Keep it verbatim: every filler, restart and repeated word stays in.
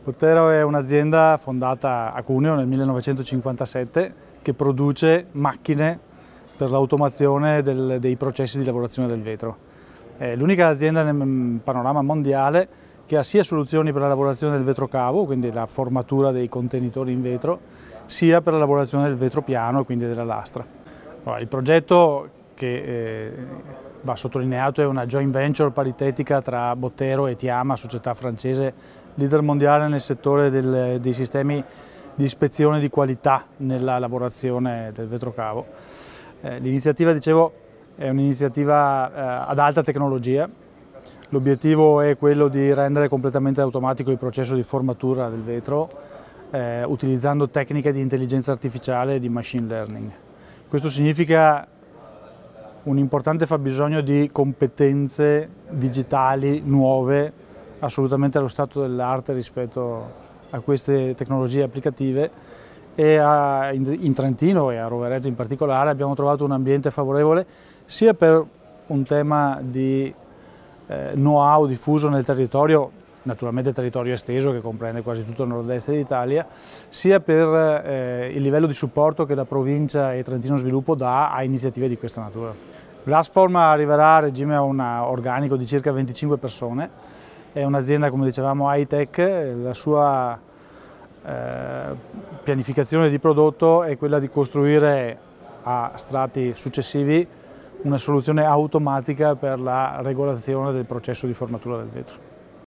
Bottero è un'azienda fondata a Cuneo nel millenovecentocinquantasette che produce macchine per l'automazione del, dei processi di lavorazione del vetro. È l'unica azienda nel panorama mondiale che ha sia soluzioni per la lavorazione del vetro cavo, quindi la formatura dei contenitori in vetro, sia per la lavorazione del vetro piano e quindi della lastra. Allora, il progetto che eh, va sottolineato è una joint venture paritetica tra Bottero e Tiama, società francese leader mondiale nel settore del, dei sistemi di ispezione di qualità nella lavorazione del vetro cavo. Eh, l'iniziativa, dicevo, è un'iniziativa eh, ad alta tecnologia. L'obiettivo è quello di rendere completamente automatico il processo di formatura del vetro eh, utilizzando tecniche di intelligenza artificiale e di machine learning. Questo significa un importante fabbisogno di competenze digitali nuove, assolutamente allo stato dell'arte rispetto a queste tecnologie applicative, e a, in, in Trentino e a Rovereto in particolare abbiamo trovato un ambiente favorevole sia per un tema di eh, know-how diffuso nel territorio, naturalmente territorio esteso che comprende quasi tutto il nord-est d'Italia, sia per eh, il livello di supporto che la provincia e Trentino Sviluppo dà a iniziative di questa natura. Blastform arriverà a regime a un organico di circa venticinque persone. È un'azienda, come dicevamo, high-tech. La sua eh, pianificazione di prodotto è quella di costruire a strati successivi una soluzione automatica per la regolazione del processo di formatura del vetro.